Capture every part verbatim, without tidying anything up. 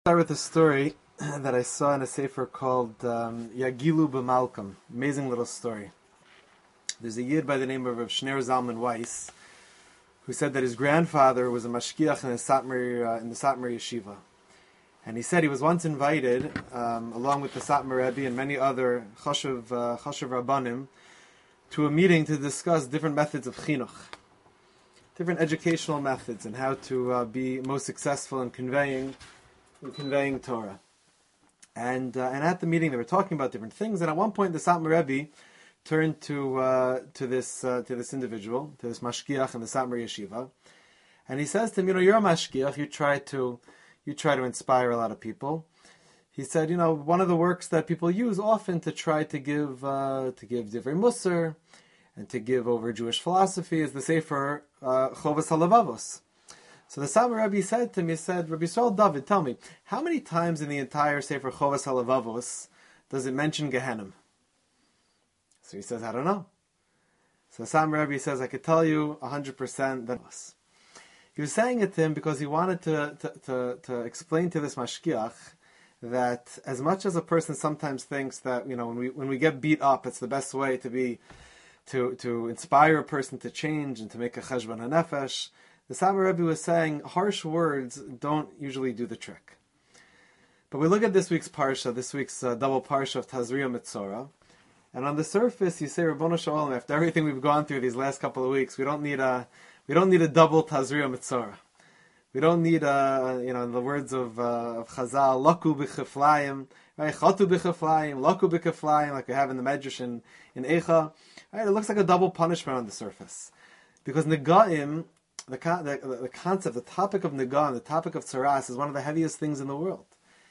Start with a story that I saw in a sefer called um, Yagilu B'Malkam. Amazing little story. There's a yid by the name of Rav Shner Zalman Weiss who said that his grandfather was a mashkiach in the Satmar, uh, in the Satmar Yeshiva. And he said he was once invited, um, along with the Satmar Rebbe and many other Chashuv, uh, Chashuv Rabbanim, to a meeting to discuss different methods of chinuch, different educational methods, and how to uh, be most successful in conveying in conveying Torah. And uh, and at the meeting they were talking about different things, and at one point the Satmar Rebbe turned to uh, to this uh, to this individual, to this mashkiach in the Satmar Yeshiva, and he says to him, you know, you're a mashkiach, you try to you try to inspire a lot of people. He said, you know, one of the works that people use often to try to give uh, to give divrei musar and to give over Jewish philosophy is the sefer uh, Chovas HaLevavos. So the Satmar Rebbe said to me, he said, Rabbi Yisrael David, tell me, how many times in the entire Sefer Chovas HaLevavos does it mention Gehenim? So he says, I don't know. So the Satmar Rebbe says, I could tell you one hundred percent that was. He was saying it to him because he wanted to, to, to, to explain to this mashkiach that as much as a person sometimes thinks that, you know, when we when we get beat up, it's the best way to be, to, to inspire a person to change and to make a cheshbon hanefesh, the Satmar Rebbe was saying harsh words don't usually do the trick. But we look at this week's parsha, this week's uh, double parsha of Tazria Mitzora, and on the surface you say, Rabbanu Shalom, after everything we've gone through these last couple of weeks, we don't need a we don't need a double Tazria Mitzora. We don't need a, you know, in the words of uh, of Chazal, laku b'cheflayim, right? Chatu b'cheflayim, laku b'cheflayim, like we have in the Medrash in, in Eicha. Right? It looks like a double punishment on the surface, because Negaim. The, the, the concept, the topic of Nagan, the topic of Tzaras is one of the heaviest things in the world.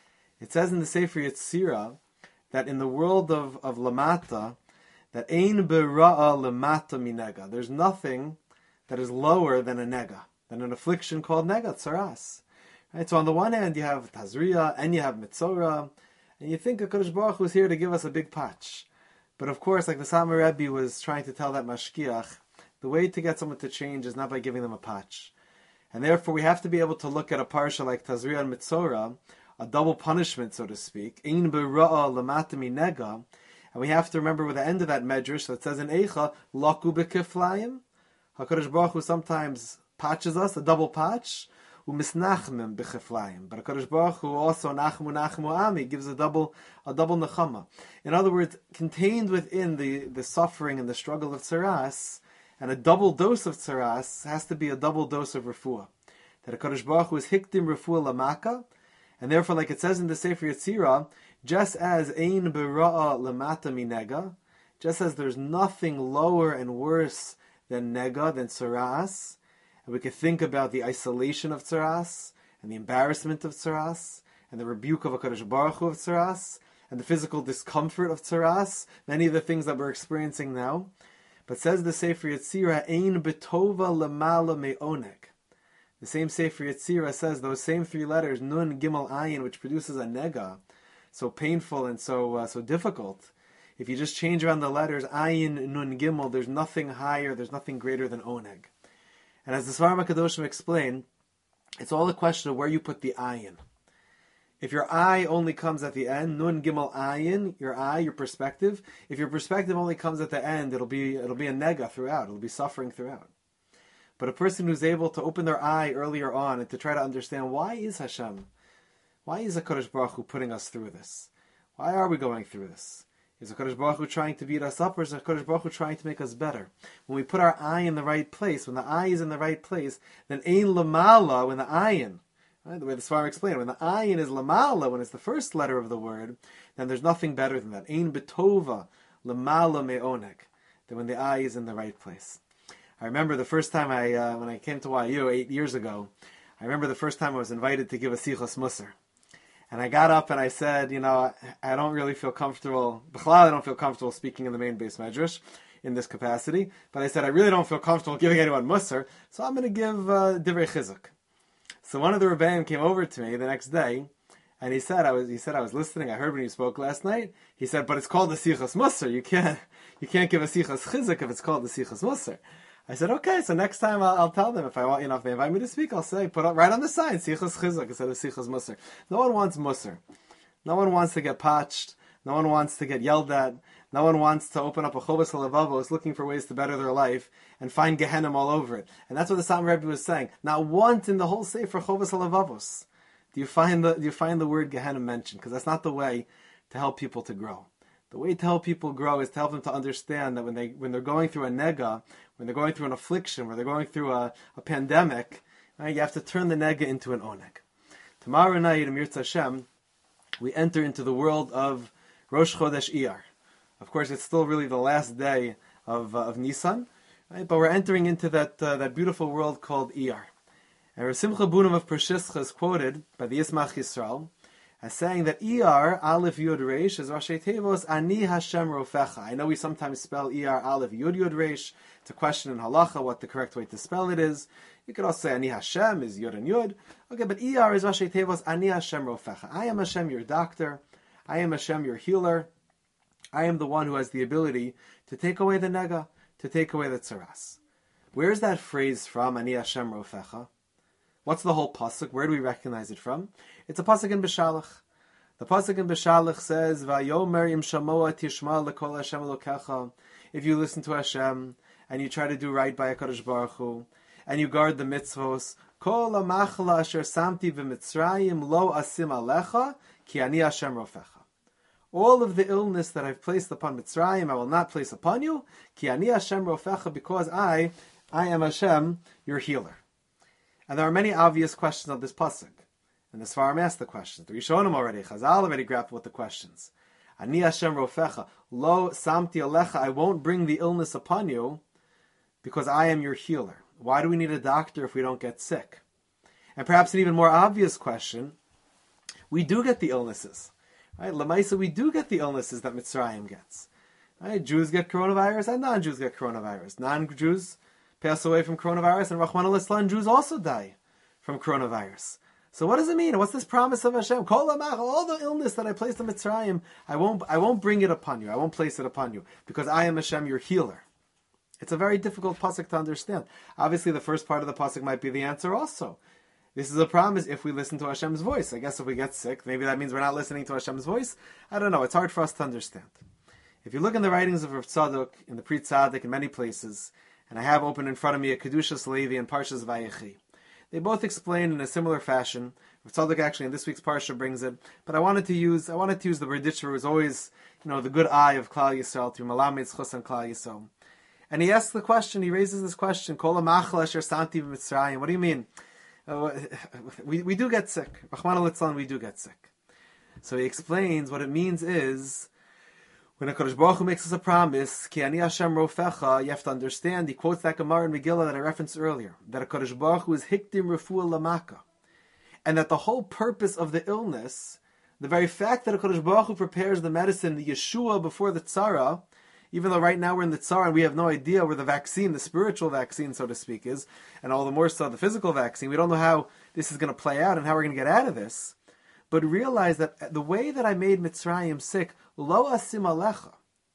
It says in the Sefer Yetzirah that in the world of, of Lamata, that Ein Bera'a Lamata Minega. There's nothing that is lower than a Nega, than an affliction called Nega, Tzaras. Right? So on the one hand you have Tazria and you have Mitzora, and you think HaKadosh Baruch Hu is here to give us a big patch. But of course, like the Satmar Rebbe was trying to tell that mashkiach, the way to get someone to change is not by giving them a patch. And therefore we have to be able to look at a parsha like Tazria and Mitzora, a double punishment, so to speak, Ein bera'a lamata minega, and we have to remember with the end of that medrash that says in Eicha, laku b'keflayim, HaKadosh Baruch Hu sometimes patches us, a double patch, u'misnachmim b'keflayim, but HaKadosh Baruch Hu also nachmu nachmu ami, gives a double a double nechama. In other words, contained within the, the suffering and the struggle of tzaras, and a double dose of tzaras has to be a double dose of refuah. That HaKadosh Baruch Hu is hikdim refuah lamaka, and therefore, like it says in the Sefer Yetzirah, just as ein bera'a lamata minega, just as there's nothing lower and worse than nega, than tzaras, and we could think about the isolation of tzaras, and the embarrassment of tzaras, and the rebuke of HaKadosh Baruch Hu of tzaras, and the physical discomfort of tzaras, many of the things that we're experiencing now. But says the Sefer Yetzirah, Ein betova lamala me'oneg. The same Sefer Yetzirah says those same three letters, Nun Gimel Ayin, which produces a nega, so painful and so uh, so difficult. If you just change around the letters, Ayin, Nun Gimel, there's nothing higher, there's nothing greater than oneg. And as the Svarim HaKadoshim explain, it's all a question of where you put the Ayin. If your eye only comes at the end, nun gimel ayin, your eye, your perspective. If your perspective only comes at the end, it'll be it'll be a nega throughout. It'll be suffering throughout. But a person who's able to open their eye earlier on and to try to understand, why is Hashem, why is HaKadosh Baruch Hu putting us through this? Why are we going through this? Is HaKadosh Baruch Hu trying to beat us up, or is HaKadosh Baruch Hu trying to make us better? When we put our eye in the right place, when the eye is in the right place, then ein lamala, when the ayin, right, the way the Svarim explain it, when the ayin is lamala, when it's the first letter of the word, then there's nothing better than that. Ein betova lamala me'oneg, than when the eye is in the right place. I remember the first time I, uh, when I came to Y U eight years ago, I remember the first time I was invited to give a sichos musar. And I got up and I said, you know, I don't really feel comfortable, b'chlal, I don't feel comfortable speaking in the main base medrash in this capacity, but I said, I really don't feel comfortable giving anyone musar, so I'm going to give uh, divrei chizuk. So one of the Rebbeim came over to me the next day, and he said, I was, he said, I was listening, I heard when you spoke last night. He said, but it's called the Sichas Musar. You can't, you can't give a Sichas Chizuk if it's called the Sichas Musar. I said, okay, so next time I'll, I'll tell them if I want, you know, if they invite me to speak, I'll say, put up right on the sign, Sichos Chizuk instead of Sichos Musar. No one wants Musar. No one wants to get patched. No one wants to get yelled at. No one wants to open up a Chovos HaLevavos looking for ways to better their life and find Gehenna all over it. And that's what the Satmar Rebbe was saying. Not once in the whole Sefer Chovos HaLevavos do you find the do you find the word Gehenna mentioned, because that's not the way to help people to grow. The way to help people grow is to help them to understand that when they when they're going through a nega, when they're going through an affliction, when they're going through a, a pandemic, right, you have to turn the nega into an oneg. Tomorrow night, in Mirza Hashem, we enter into the world of Rosh Chodesh Iyar. Of course, it's still really the last day of uh, of Nisan, right? But we're entering into that uh, that beautiful world called Iyar. And Rav Simcha Bunim of Pershischa is quoted by the Yismach Yisrael as saying that Iyar Aleph Yud Reish is Rashi Tevos Ani Hashem Rofecha. I know we sometimes spell Iyar Aleph Yud Yud Reish. It's a question in halacha what the correct way to spell it is. You could also say Ani Hashem is Yud and Yud. Okay, but Iyar is Rashi Tevos Ani Hashem Rofecha. I am Hashem, your doctor. I am Hashem, your healer. I am the one who has the ability to take away the nega, to take away the tzaras. Where is that phrase from, Ani Hashem Rofecha? What's the whole pasuk? Where do we recognize it from? It's a pasuk in Beshalach. The pasuk in Beshalach says, "Vayomer im shamoa tishma lekol Hashem elokecha." If you listen to Hashem and you try to do right by HaKadosh Baruch Hu, and you guard the mitzvos, kol hamachla asher samti v'mitzrayim lo asim alecha ki ani Hashem rofecha. All of the illness that I've placed upon Mitzrayim, I will not place upon you, ki ani Hashem rofecha, because I, I am Hashem, your healer. And there are many obvious questions of this pasuk. And the Sfarim asked the questions. The Rishonim already, Chazal already grappled with the questions. Ani Hashem rofecha, lo samti alecha, I won't bring the illness upon you, because I am your healer. Why do we need a doctor if we don't get sick? And perhaps an even more obvious question, we do get the illnesses. Right? Lamaisa, we do get the illnesses that Mitzrayim gets. Right? Jews get coronavirus and non-Jews get coronavirus. Non-Jews pass away from coronavirus, and Rachmana litzlan, Jews also die from coronavirus. So what does it mean? What's this promise of Hashem? Kol hamach, all the illness that I placed on Mitzrayim, I won't, I won't bring it upon you. I won't place it upon you, because I am Hashem, your healer. It's a very difficult pasuk to understand. Obviously, the first part of the pasuk might be the answer also. This is a promise if we listen to Hashem's voice. I guess if we get sick, maybe that means we're not listening to Hashem's voice. I don't know. It's hard for us to understand. If you look in the writings of Rav Tzadok, in the Pri Tzaddik, in many places, and I have open in front of me a Kedushas Levi and Parshas Vayechi, they both explain in a similar fashion. Rav Tzadok actually in this week's Parsha brings it, but I wanted to use I wanted to use the Berditcher, who is always, you know, the good eye of Klal Yisrael, to Malamed Zchus and Klal Yisrael. And he asks the question, he raises this question, Kol hamachla asher samti b'Mitzrayim. What do you mean? Uh, we, we do get sick. Rachmana litzlan, we do get sick. So he explains what it means is, when HaKadosh Baruch Hu makes us a promise, Ki ani Hashem rofecha, you have to understand, he quotes that Gemara in Megillah that I referenced earlier, that HaKadosh Baruch Hu is hikdim refuah lamaka, and that the whole purpose of the illness, the very fact that HaKadosh Baruch Hu prepares the medicine, the Yeshua, before the tzara, even though right now we're in the tzara and we have no idea where the vaccine, the spiritual vaccine, so to speak, is, and all the more so the physical vaccine, we don't know how this is going to play out and how we're going to get out of this. But realize that the way that I made Mitzrayim sick, lo asim alecha,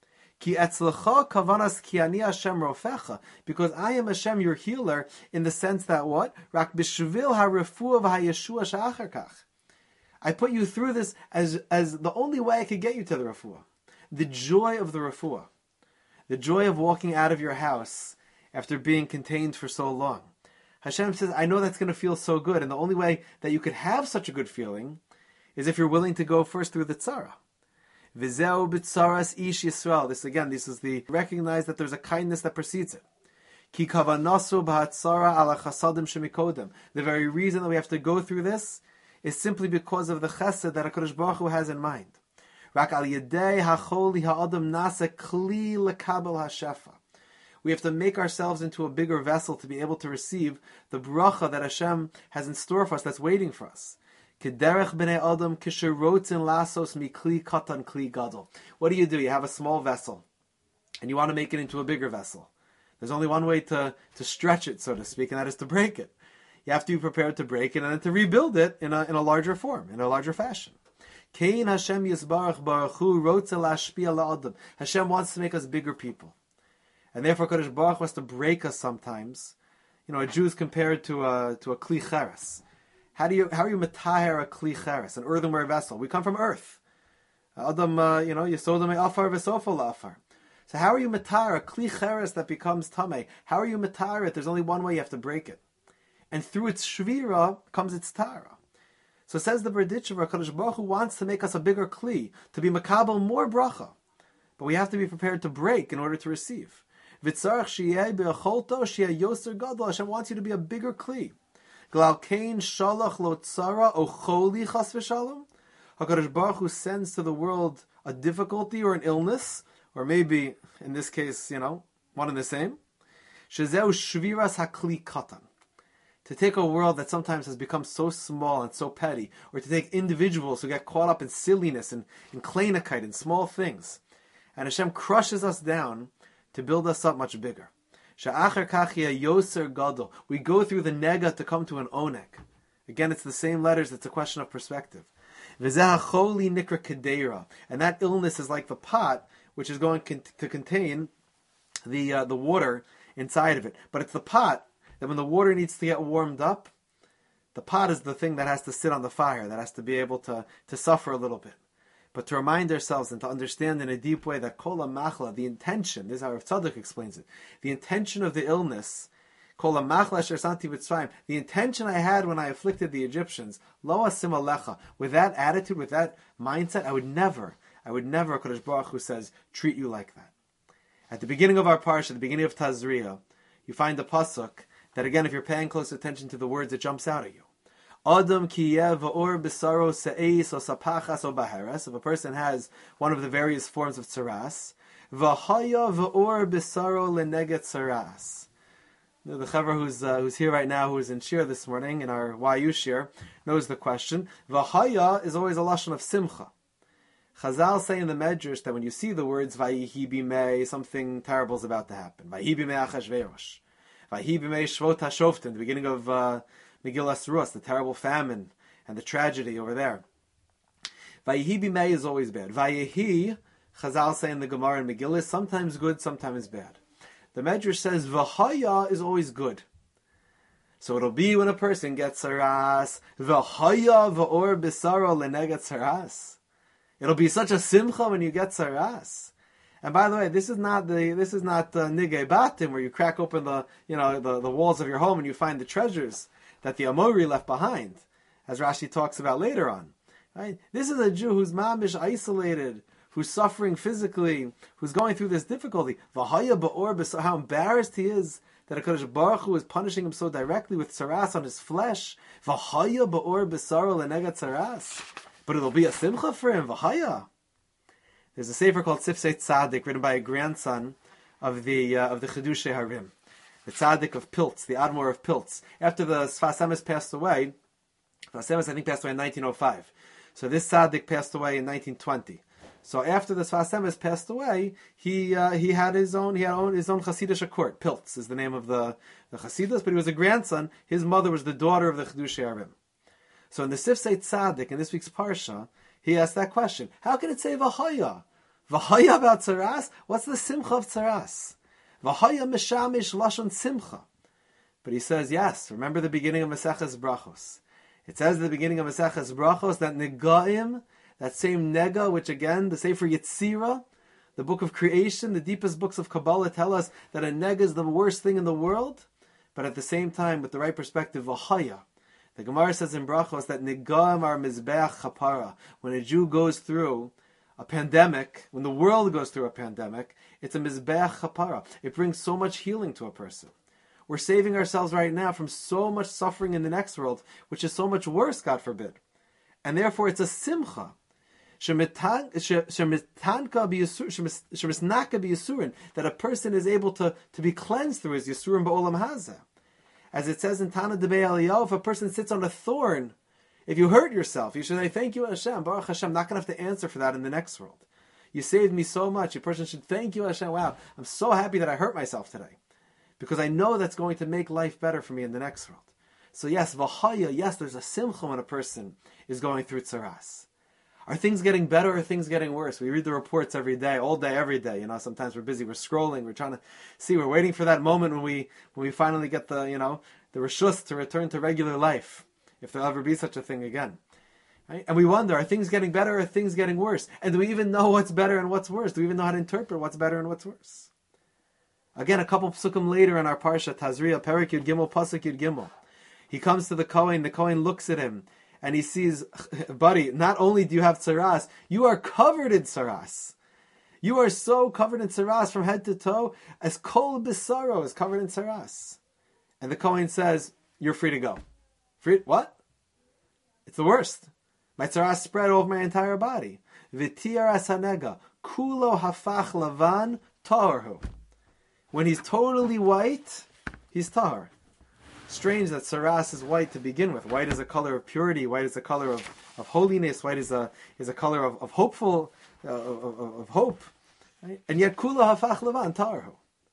ki etzlecha kavanas ki ani Hashem rofecha, because I am Hashem, your healer, in the sense that what? Rak b'shvil ha-refuah v'ha-yeshua sha'achar kach. I put you through this as, as the only way I could get you to the refuah. The joy of the refuah. The joy of walking out of your house after being contained for so long. Hashem says, I know that's going to feel so good, and the only way that you could have such a good feeling is if you're willing to go first through the tzara. V'zeu b'tzaras ish Yisrael. This again, this is the recognize that there's a kindness that precedes it. Ki kavanasu b'hatzara ala chasadim shemikodem. The very reason that we have to go through this is simply because of the chesed that HaKadosh Baruch Hu has in mind. Rak al yedei hacholi ha'adam nasa kli lekabel hashefa. We have to make ourselves into a bigger vessel to be able to receive the bracha that Hashem has in store for us, that's waiting for us. Kederech b'nei adam kisherotzin lasos mi kli katan kli gadol. What do you do? You have a small vessel, and you want to make it into a bigger vessel. There's only one way to, to stretch it, so to speak, and that is to break it. You have to be prepared to break it and then to rebuild it in a, in a larger form, in a larger fashion. Kein Hashem Yisbarach Baruch Hu Rotze Lashpia La'adam. Hashem wants to make us bigger people. And therefore Kadosh Baruch Hu has to break us sometimes. You know, a Jew is compared to a to a kli cheres. How do you how are you metaher a kli cheres, an earthenware vessel? We come from earth. Adam, uh, you know, yesodam afar v'sofa la'afar. So how are you metaher a kli cheres that becomes tamei? How are you metaher it? There's only one way you have to break it, and through its shvira comes its tara. So says the Berditchever, Kadosh Baruch Hu wants to make us a bigger kli, to be makabel more bracha, but we have to be prepared to break in order to receive. Hashem wants you to be a bigger kli. HaKadosh Baruch Hu sends to the world a difficulty or an illness, or maybe, in this case, you know, one and the same. Shezeu shviras hakli katan. To take a world that sometimes has become so small and so petty, or to take individuals who get caught up in silliness and in kleinigkeit and small things, and Hashem crushes us down to build us up much bigger. Sha'achar kachia yoser gadol. We go through the nega to come to an oneg. Again, it's the same letters. It's a question of perspective. V'zeh hacholi nikra kedera, and that illness is like the pot which is going con- to contain the uh, the water inside of it. But it's the pot that when the water needs to get warmed up, the pot is the thing that has to sit on the fire, that has to be able to to suffer a little bit. But to remind ourselves and to understand in a deep way that kol machla, the intention, this is how Rav Tzadok explains it, the intention of the illness, kol machla asher santi b'tzrayim, the intention I had when I afflicted the Egyptians, lo asim alecha, with that attitude, with that mindset, I would never, I would never, Kadosh Baruch Hu says, treat you like that. At the beginning of our parsha, at the beginning of Tazria, you find a pasuk that, again, if you're paying close attention to the words, it jumps out at you. Adam kiyev or bisaro se'eis o sapachas o baharas. If a person has one of the various forms of tsaras, v'haya v'or bisaro leneget tsaras. The chaver who's uh, who's here right now, who's in shir this morning in our Y U shir, knows the question. V'haya is always a lashon of simcha. Chazal say in the Medrash that when you see the words vayihi bimei, something terrible is about to happen. Vayihi bimei achashverosh. Vayihi bimei shvot hashoftim, the beginning of uh, Megillas Ruas, the terrible famine and the tragedy over there. Vayihi bimei is always bad. Vayihi, Chazal say in the Gemara and Megillah, is sometimes good, sometimes bad. The Medrash says v'haya is always good. So it'll be when a person gets saras, v'haya v'or bisaro leneget saras. It'll be such a simcha when you get saras. And by the way, this is not the this is not uh, nigei batim, where you crack open the you know the, the walls of your home and you find the treasures that the Amori left behind, as Rashi talks about later on. Right? This is a Jew who's mamish isolated, who's suffering physically, who's going through this difficulty. V'haya ba'or b'sar, how embarrassed he is that HaKadosh Baruch Hu is punishing him so directly with saras on his flesh. V'haya ba'or b'sar lenegat saras. But it'll be a simcha for him. V'haya. There's a sefer called Sifsei Tzadik, written by a grandson of the uh, of the Chidushei Harim, the Tzaddik of Piltz, the Admor of Piltz. After the Sfas Emes passed away, Sfas Emes I think passed away in nineteen oh five. So this Tzaddik passed away in nineteen twenty. So after the Sfas Emes passed away, he uh, he had his own he had own, his own Hasidic court. Piltz is the name of the the Hasidus, but he was a grandson. His mother was the daughter of the Chidushei Harim. So in the Sifsei Tzadik in this week's parsha, he asked that question: how can it say v'haya? V'haya about tzaras? What's the simcha of tzaras? V'haya mishamish lashon simcha. But he says, yes, remember the beginning of Maseches Brachos. It says at the beginning of Maseches Brachos that negaim, that same nega, which again, the Sefer Yetzirah, the book of creation, the deepest books of Kabbalah tell us that a nega is the worst thing in the world, but at the same time, with the right perspective, v'haya. The Gemara says in Brachos that negaim are mizbeach chapara. When a Jew goes through a pandemic, when the world goes through a pandemic, it's a mizbeach chapara. It brings so much healing to a person. We're saving ourselves right now from so much suffering in the next world, which is so much worse, God forbid. And therefore it's a simcha. That a person is able to, to be cleansed through his Yisurim Ba'olam Hazeh. As it says in Tana Debei Eliyahu, if a person sits on a thorn, if you hurt yourself, you should say, thank you Hashem, Baruch Hashem, I'm not going to have to answer for that in the next world. You saved me so much. A person should thank you Hashem, wow, I'm so happy that I hurt myself today. Because I know that's going to make life better for me in the next world. So yes, v'haya, yes, there's a simcha when a person is going through tzaras. Are things getting better or are things getting worse? We read the reports every day, all day, every day. You know, sometimes we're busy, we're scrolling, we're trying to see, we're waiting for that moment when we when we finally get the, you know, the reshus to return to regular life, if there'll ever be such a thing again. Right? And we wonder, are things getting better or are things getting worse? And do we even know what's better and what's worse? Do we even know how to interpret what's better and what's worse? Again, a couple psukim later in our parsha, Tazria, Perik Yud Gimel, Pasuk Yud Gimel. He comes to the Kohen, the Kohen looks at him, and he sees, buddy, not only do you have tsaras, you are covered in tsaras. You are so covered in tsaras from head to toe, as kol bisaro is covered in tsaras. And the Kohen says, you're free to go. Free? What? It's the worst. My tsaras spread over my entire body. V'tiaras hanega, kulo hafach lavan taharhu. When he's totally white, he's tahar. Strange that tsaras is white to begin with. White is a color of purity. White is a color of, of holiness. White is a is a color of, of hopeful uh, of, of, of hope, right? And yet kula hafach levan tarhu.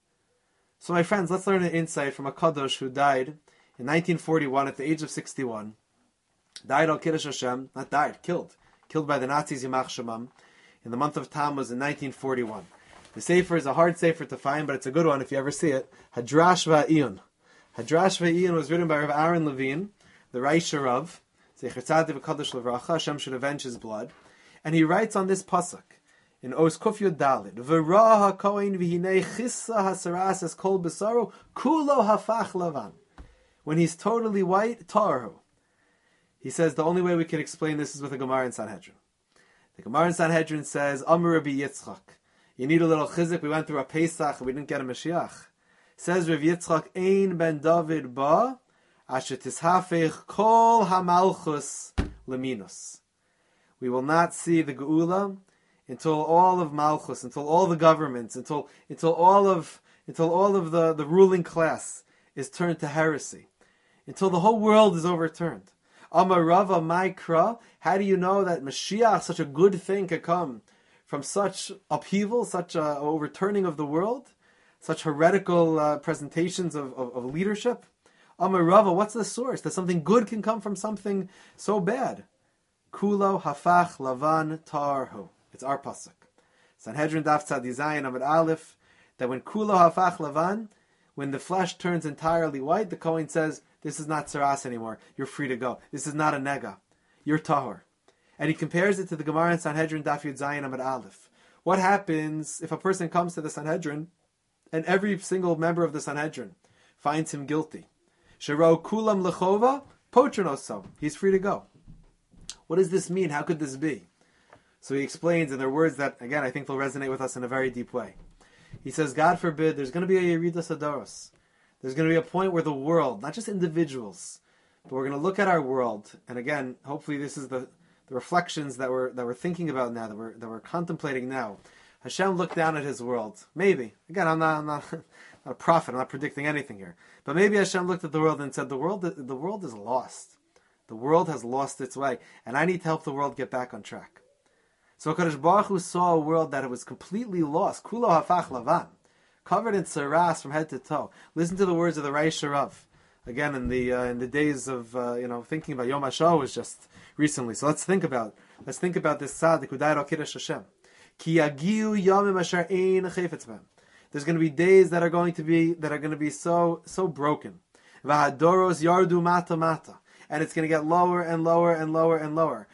So my friends, let's learn an insight from a kadosh who died in nineteen forty-one at the age of sixty-one. Died al Kiddush Hashem, not died, killed, killed by the Nazis Yamach Shemam in the month of Tammuz in nineteen forty-one. The sefer is a hard sefer to find, but it's a good one if you ever see it. Hadrash Va'iyun. Hadrash Va'iyun was written by Rav Aaron Levine, the Raisha Rav, Zecher Tzaddik v'Kadosh Levracha, Hashem should avenge his blood. And he writes on this pasuk, in Oz Kuf Yud Dalid, V'ra ha'kohen v'hinei chissa ha'saras es kol b'saro, kulo hafach lavan. When he's totally white, tarhu. He says the only way we can explain this is with a Gemara in Sanhedrin. The Gemara in Sanhedrin says, Amar Rabbi Yitzchak. You need a little chizik. We went through a Pesach and we didn't get a Mashiach. Says Rav Yitzchak, Ein ben David ba, asher tishafech kol hamalchus leminus. We will not see the Geula until all of Malchus, until all the governments, until until all of until all of the, the ruling class is turned to heresy, until the whole world is overturned. Amar Rava Maikra, how do you know that Mashiach, such a good thing, could come from such upheaval, such a overturning of the world? Such heretical uh, presentations of, of, of leadership. Amar Rava, what's the source? That something good can come from something so bad. Kulo hafach lavan tarhu. It's our pasuk. Sanhedrin daf tzadi zayin amid aleph. That when kulo hafach lavan, when the flesh turns entirely white, the Kohen says, this is not tsaras anymore. You're free to go. This is not a nega. You're tahor. And he compares it to the Gemara in Sanhedrin daf yud zayin amid aleph. What happens if a person comes to the Sanhedrin and every single member of the Sanhedrin finds him guilty? Shero kulam lechova potronoso. He's free to go. What does this mean? How could this be? So he explains in their words that, again, I think they'll resonate with us in a very deep way. He says, God forbid, there's going to be a Yeridas Adoros. There's going to be a point where the world, not just individuals, but we're going to look at our world, and again, hopefully this is the, the reflections that we're that we're thinking about now, that we're that we're contemplating now. Hashem looked down at his world. Maybe. Again, I'm not, I'm not, not a prophet, I'm not predicting anything here. But maybe Hashem looked at the world and said, the world the world is lost. The world has lost its way, and I need to help the world get back on track. So Kadosh Baruch Hu saw a world that was completely lost, kulo hafach lavan, covered in tsaras from head to toe. Listen to the words of the Reish Rav. Again, in the uh, in the days of uh, you know thinking about Yom HaShoah was just recently. So let's think about let's think about this tzaddik who died al Kiddush Hashem. Ki yagiu yomim asher ein chayfetz b'hem. There's going to be days that are going to be that are going to be so so broken. V'hadoros yardu mata mata. And it's going to get lower and lower and lower and lower.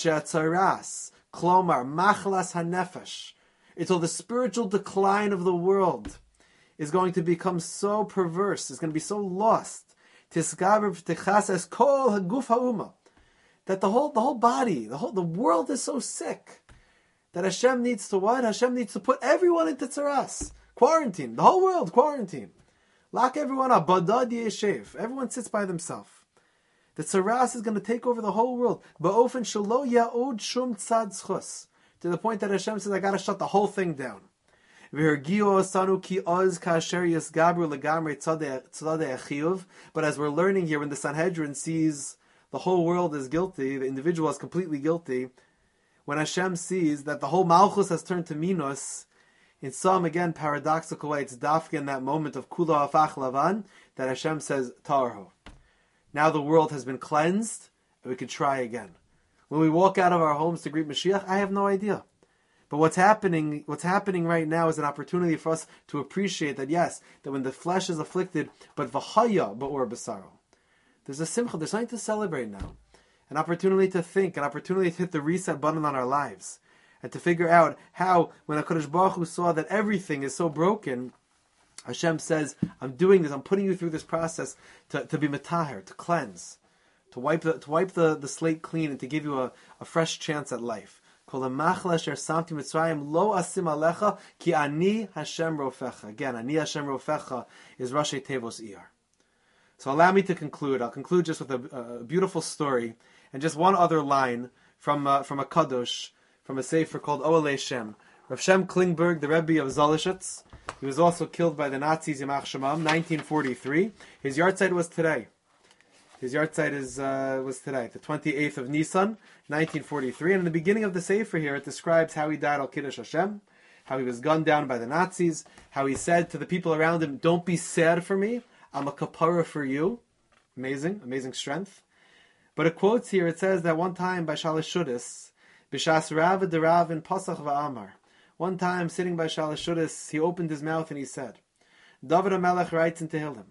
Tzaras, klomar, machlas hanefesh, until the spiritual decline of the world is going to become so perverse, is going to be so lost. Tisgaber v'tichas es kol haguf ha'uma, that the whole the whole body, the whole the world is so sick that Hashem needs to what? Hashem needs to put everyone into tzaras, quarantine, the whole world quarantine, lock everyone up, badad yeshev, everyone sits by themselves. The tzaras is going to take over the whole world. Ba'ofen shelo ya'od shum tzad zchus. To the point that Hashem says, I got to shut the whole thing down. But as we're learning here, when the Sanhedrin sees the whole world is guilty, the individual is completely guilty, when Hashem sees that the whole Malchus has turned to Minos, in some, again, paradoxical way, it's dafka in that moment of Kula Hafach Lavan, that Hashem says, Tarho. Now the world has been cleansed, and we can try again. when we walk out of our homes to greet Mashiach? I have no idea. But what's happening, what's happening right now is an opportunity for us to appreciate that, yes, that when the flesh is afflicted, but v'haya ba'or b'saro. There's a simcha, there's something to celebrate now. An opportunity to think, an opportunity to hit the reset button on our lives. And to figure out how, when HaKadosh Baruch Hu saw that everything is so broken, Hashem says, I'm doing this, I'm putting you through this process to, to be metaher, to cleanse, to wipe the, to wipe the, the slate clean and to give you a, a fresh chance at life. Lo asim alecha ki ani Hashem rofecha. Again, ani Hashem rofecha is Rashi Tevos Iyar. So allow me to conclude. I'll conclude just with a, a beautiful story and just one other line from uh, from a kadosh, from a sefer called Oalei Shem. Rav Shem Klingberg, the Rebbe of Zalishitz, he was also killed by the Nazis, Yamach Shemam, nineteen forty-three. His yahrzeit was today. His yahrzeit is uh, was today, the twenty-eighth of Nisan, nineteen forty-three. And in the beginning of the Sefer here, it describes how he died al Kiddush Hashem, how he was gunned down by the Nazis, how he said to the people around him, don't be sad for me, I'm a kapara for you. Amazing, amazing strength. But it quotes here, it says that one time by Shalish Shudis, B'shas Rav Derav in Pasach Va'amar, one time sitting by Shalish Shudis, he opened his mouth and he said, David HaMelech writes in Tehillim,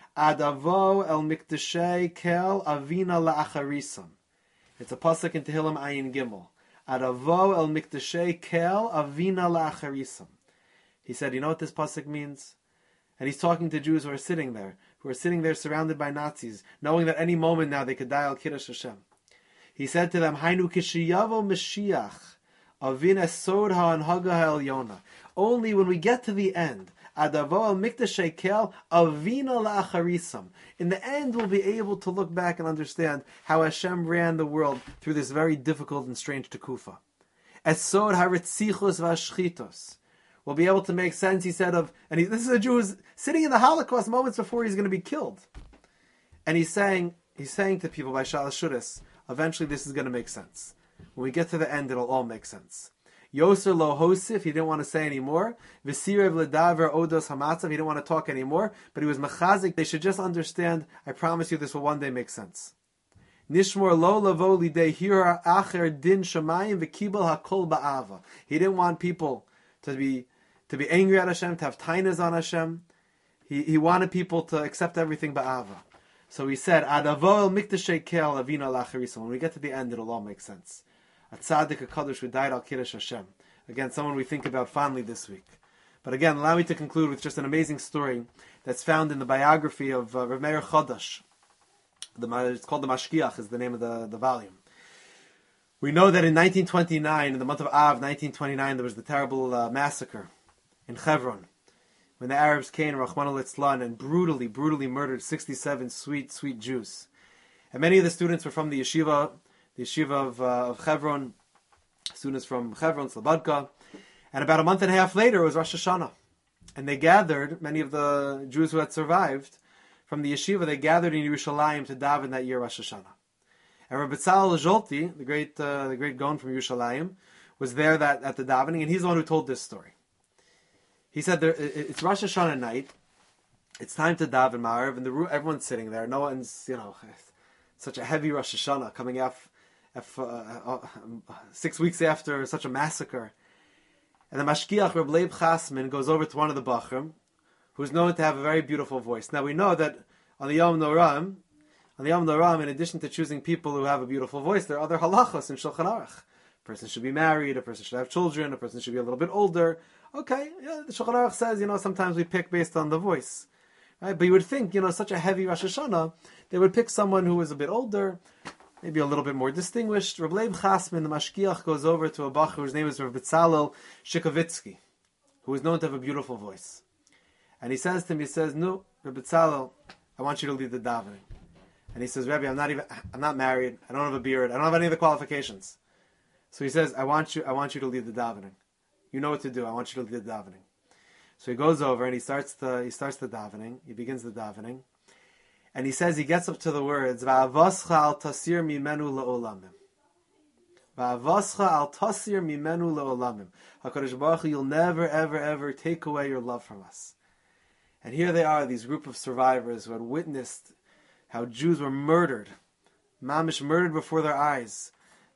Adavo el mikdashei kel avina la'acharisam. It's a pasuk in Tehillim Ayin Gimel. Adavo el mikdashei kel avina la'acharisam. He said, you know what this pasuk means? And he's talking to Jews who are sitting there, who are sitting there surrounded by Nazis, knowing that any moment now they could die al Kiddush Hashem. He said to them, Hainu kishiyavo Mashiach avin esod ha'anhaga ha'elyona. Only when we get to the end, Adavo al mikdashei kel avina la'acharisam. In the end, we'll be able to look back and understand how Hashem ran the world through this very difficult and strange tekufa. Esod haritzichos v'ashchitos. We'll be able to make sense, he said, of, and he, this is a Jew who's sitting in the Holocaust moments before he's going to be killed. And he's saying, he's saying to people by Shalish Shudis, eventually this is going to make sense. When we get to the end, it'll all make sense. Yoser lo hosif, he didn't want to say anymore. V'sirev ledaver odos hamatzav, he didn't want to talk anymore. But he was mechazik. They should just understand, I promise you this will one day make sense. Nishmor lo lavo lidei hira acher din shamayim v'kibel hakol ba'ava. He didn't want people to be to be angry at Hashem, to have tainas on Hashem. He he wanted people to accept everything ba'ava. So he said, Adavo el mikdashei kel avina la'acharisam. When we get to the end, it'll all make sense. A tzaddik, a kadosh who died al Kiddush Hashem. Again, someone we think about fondly this week. But again, allow me to conclude with just an amazing story that's found in the biography of uh, Rav Meir Chodesh. The, it's called the Mashkiach, is the name of the, the volume. We know that in nineteen twenty-nine, in the month of Av, nineteen twenty-nine, there was the terrible uh, massacre in Hebron, when the Arabs came, Rachmana litzlan, and brutally, brutally murdered sixty-seven sweet, sweet Jews. And many of the students were from the yeshiva, the yeshiva of, uh, of Hebron, students from Hebron, Slobodka. And about a month and a half later, it was Rosh Hashanah. And they gathered, many of the Jews who had survived from the yeshiva, they gathered in Yerushalayim to daven that year Rosh Hashanah. And Rabbi Tzal Zolti, the great, uh, the great Gaon from Yerushalayim, was there that at the davening, and he's the one who told this story. He said, there, it's Rosh Hashanah night, it's time to daven Ma'ariv, and the room, everyone's sitting there, no one's, you know, such a heavy Rosh Hashanah coming out uh, uh, six weeks after such a massacre. And the Mashkiach, Reb Leib Chasman, goes over to one of the Bachrim, who's known to have a very beautiful voice. Now we know that on the Yom Noram, on the Yom Noram, in addition to choosing people who have a beautiful voice, there are other halachos in Shulchan Aruch. A person should be married, a person should have children, a person should be a little bit older. Okay, yeah, the Shulchan Aruch says, you know, sometimes we pick based on the voice. Right? But you would think, you know, such a heavy Rosh Hashanah, they would pick someone who was a bit older, maybe a little bit more distinguished. Reb Leib Chasman, the Mashkiach, goes over to a Bach whose name is Rav Betzalel Shikovitsky, who is known to have a beautiful voice. And he says to him, he says, no, Reb Betzalel, I want you to lead the davening. And he says, Rebbe, I'm not even, I'm not married, I don't have a beard, I don't have any of the qualifications. So he says, I want you, I want you to lead the davening. You know what to do, I want you to lead the davening. So he goes over and he starts the, he starts the davening, he begins the davening, and he says, he gets up to the words, Va'avoscha al tasir mimenu le'olamim. Va'avoscha al tasir mimenu le'olamim. HaKadosh Baruch Hu, you'll never, ever, ever take away your love from us. And here they are, these group of survivors who had witnessed how Jews were murdered, mamish murdered before their eyes,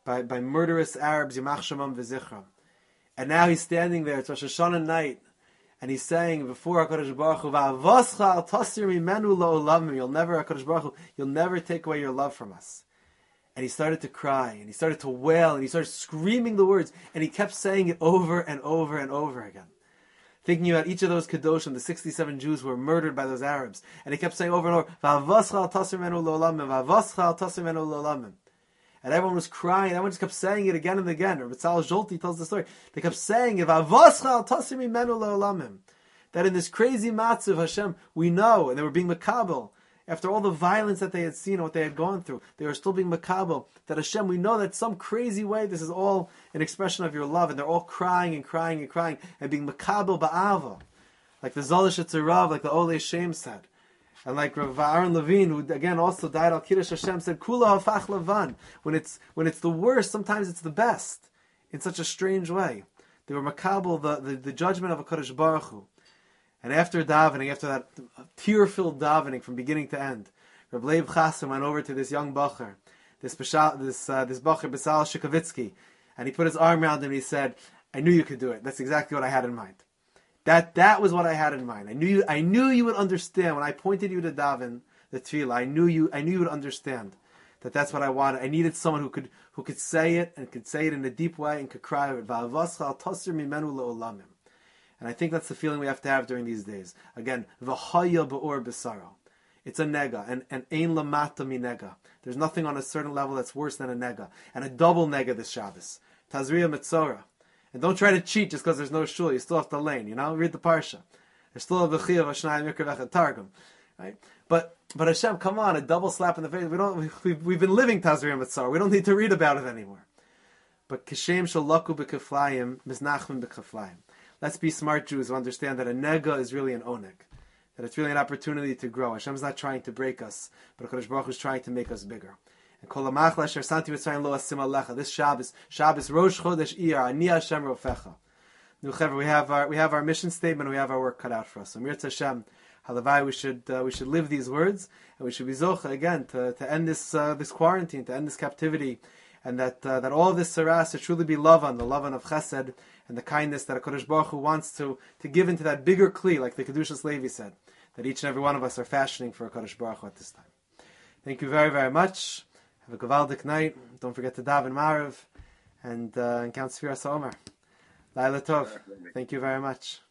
by, by murderous Arabs, Yamach Shemam v'Zichram. And now he's standing there, it's Rosh Hashanah night, and he's saying before HaKadosh Baruch Hu, Va'avoscha al tasir mimenu la'olamim, you'll never, HaKadosh Baruch Hu, you'll never take away your love from us. And he started to cry, and he started to wail, and he started screaming the words, and he kept saying it over and over and over again. Thinking about each of those Kedoshim, the sixty-seven Jews who were murdered by those Arabs. And he kept saying over and over, Va'avoscha al tasir mimenu la'olamim, Va'avoscha al tasir mimenu la'olamim. And everyone was crying, everyone just kept saying it again and again. Rabbi Tzal Zolti tells the story. They kept saying it, Va'avoscha al tasir mimenu la'olamim. That in this crazy matzav, Hashem, we know, and they were being makabel, after all the violence that they had seen and what they had gone through, they were still being makabel, that Hashem, we know that some crazy way, this is all an expression of your love, and they're all crying and crying and crying, and being makabel ba'ava. Like the Zolish Etzerav, like the Olei Shem said. And like Rav Aaron Levine, who again also died al Kiddush Hashem, said, Kula hafach levan. When it's when it's the worst, sometimes it's the best. In such a strange way. They were makabel, the, the, the judgment of HaKadosh Baruch Hu. And after davening, after that tear-filled davening from beginning to end, Reb Leib Chassan went over to this young bacher, this bashal, this uh, this bacher Besal Shikavitsky, and he put his arm around him and he said, "I knew you could do it. That's exactly what I had in mind. That that was what I had in mind. I knew you. I knew you would understand when I pointed you to daven the tefillah. I knew you. I knew you would understand that that's what I wanted. I needed someone who could who could say it and could say it in a deep way and could cry it. Va'avoscha al tasir mimenu la'olamim." And I think that's the feeling we have to have during these days. Again, v'haya b'or b'saro. It's a nega, and and ein lamata mi nega. There's nothing on a certain level that's worse than a nega, and a double nega this Shabbos. Tazriya Metzora. And don't try to cheat just because there's no shul. You still have to lane, you know? Read the Parsha. There's still a B'chiyav Hashnayim Mikra V'echad Targum. Right? But but Hashem, come on, a double slap in the face. We don't, we've, we've been living Tazriya Metzora. We don't need to read about it anymore. But Kishem Shalaku B'keflayim, Miznachim B'keflayim. Let's be smart Jews who understand that a nega is really an oneg. That it's really an opportunity to grow. Hashem's not trying to break us, but HaKadosh Baruch Hu is trying to make us bigger. And Kol HaMachla Asher Santi Mitzrayim Lo Asim Alecha. This Shabbos, Shabbos Rosh Chodesh Iyar, Ani Hashem Rofecha. Nu Chaver, we have our we have our mission statement, and we have our work cut out for us. So Mirz Hashem, Halavai, we should uh, we should live these words, and we should be zocha again to to end this uh, this quarantine, to end this captivity, and that uh, that all of this saras should truly be lovan, the lovan of Chesed, and the kindness that HaKadosh Baruch Hu wants to to give into that bigger kli, like the Kedushas Levi said, that each and every one of us are fashioning for HaKadosh Baruch Hu at this time. Thank you very very much. Have a gavaldik night. Don't forget to daven Marav and uh, and count Sfiras Omer. Laila Tov. Thank you very much.